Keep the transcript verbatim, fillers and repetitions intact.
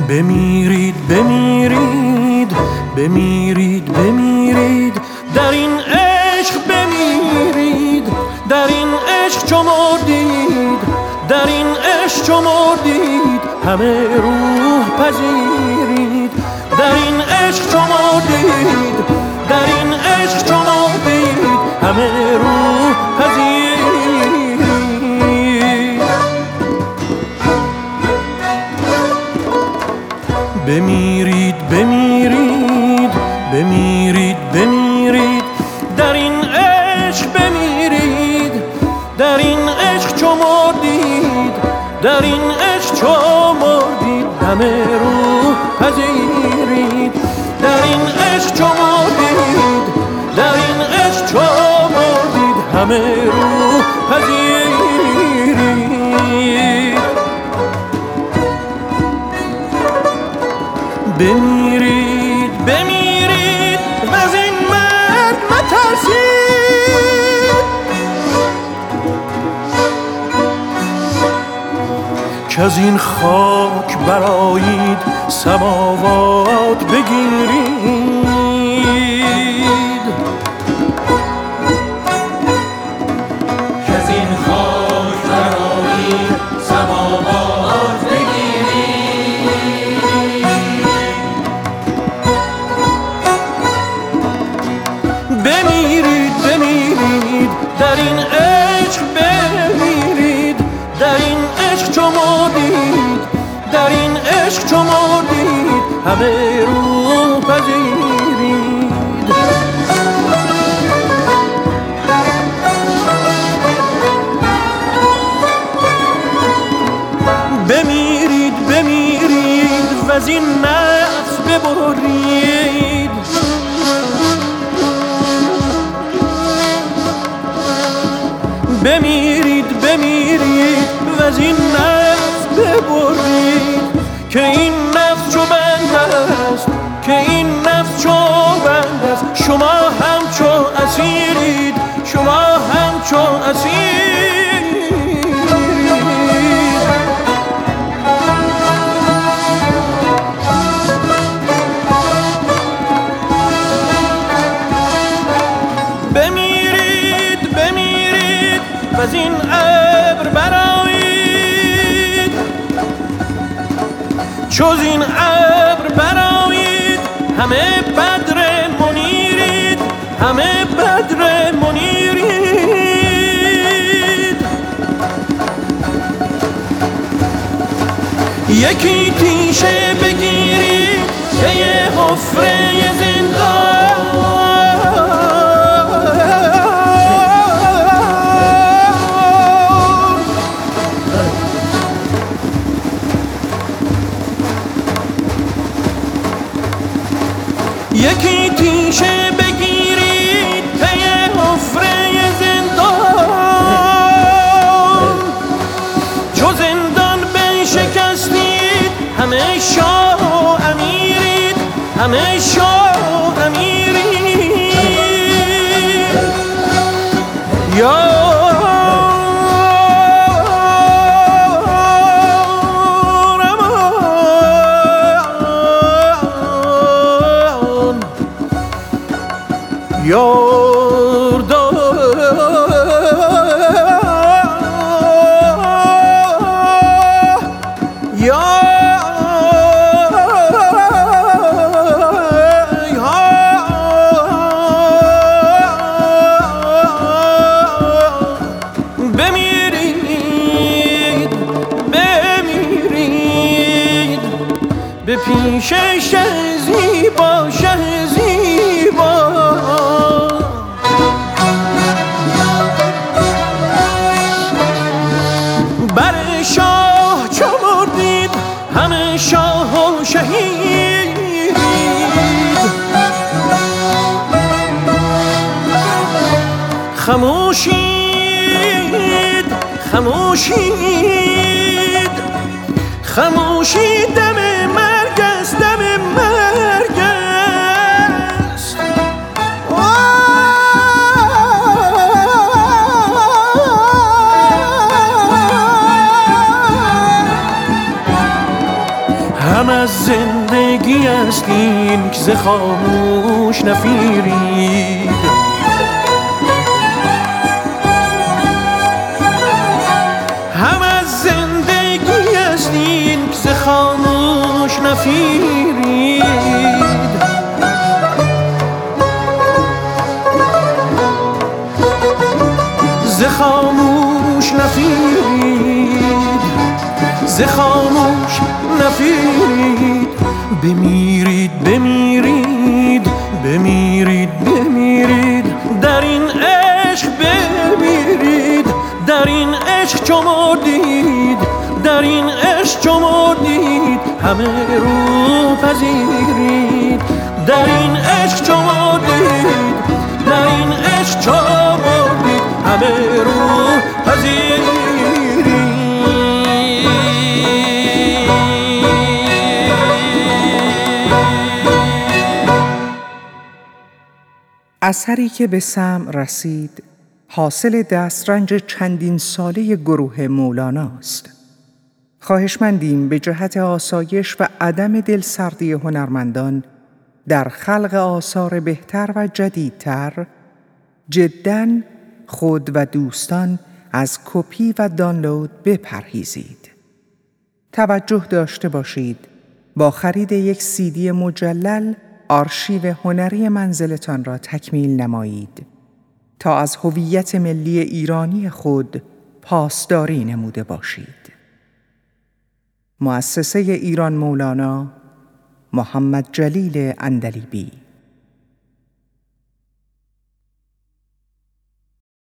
بمیرید بمیرید بمیرید بمیرید در این عشق بمیرید، در این عشق چو مردید، در این عشق چو مردید همه روح پذیرید، در این عشق چو مردید، در این عشق چو مردید همه روح پذیرید. بمیرید بمیرید بمیرید بمیرید در این عشق بمیرید، در این عشق چو مردید، در این عشق چو مردید همه روح پذیرید، در این عشق چو مردید، در این عشق چو مردید همه روح پذیرید. بمیرید بمیرید وز این مرد مترسید که از این خاک برآیید سماوات بگیرید. که از این خاک برآیید سماوات بگیرید. بمیرید بمیرید در این عشق بمیرید، در این عشق چو مردید، در این عشق چو مردید همه روح پذیرید. بمیرید بمیرید وز این نفس ببرید، بمیرید بمیرید وز این نفس ببرید که این نفس چو بند است، که این نفس چو بند است شما همچو اسیرید، شما همچو اسیرید. بمیرید بمیرید وز این ابر برآیید، چو زین ابر برآیید همه بدر منیرید، همه بدر منیرید. یکی تیشه بگیرید پی حفره زندان، یکی تیشه بگیرید پی حفره زندان، چو زندان بشکستید همه شاه و امیرید، همه شاه و امیرید. یا یاردان یا بمیرید بمیرید به پیش شه زیبا، شه زیبا. بر شاه چو مردید همه شاه و شهید، خموشید خموشید خموشید دم مرگ است، دم مرگ است. هم از گویستین که ز خاموش نفیرید. هم از زندگی استین که ز خاموش نفیرید. ز خاموش نفیرید، ز خاموش نفیرید. بمیرید بمیرید بمیرید بمیرید، در این عشق بمیرید، در این عشق چو مردید، در این عشق چو مردید همه رو پذیرید. در این عشق چو مردید، در این عشق چو مردید همه رو پذیرید. اثری که به سمع رسید حاصل دسترنج چندین ساله گروه مولانا است. خواهشمندیم به جهت آسایش و عدم دلسردی هنرمندان در خلق آثار بهتر و جدیدتر، جداً خود و دوستان از کپی و دانلود بپرهیزید. توجه داشته باشید با خرید یک سیدی مجلل آرشیو هنری منزلتان را تکمیل نمایید تا از هویت ملی ایرانی خود پاسداری نموده باشید. مؤسسه ایران مولانا، محمد جلیل عندلیبی.